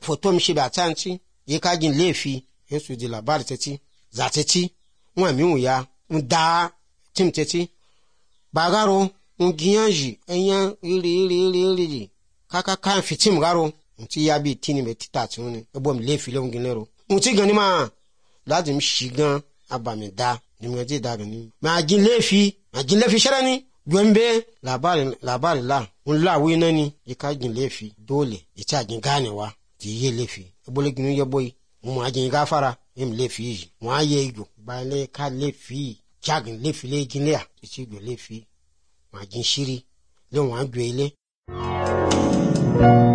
foto mi shi ba tanci ye ka gin lefi yesu di labari teti za teti won mi ya nda tim teti bagaro ungiyanji enyan iri kaka kan fitim garo nti ya bi tini me tita tuni ebo mi lefi le ngin lero nti gani ma ladi mi shigan abami da ni mi je da gani ma gin lefi sharani gwembe labari la unla wi nani ye ka gin lefi dole ita gin ganewa ti ye lefi ebo le ginu ye boy mo ma gin gafara im lefi yi mo aye igo ba le ka lefi jagin lefi le gin le a ti go lefi ma gin shiri le won agbe ile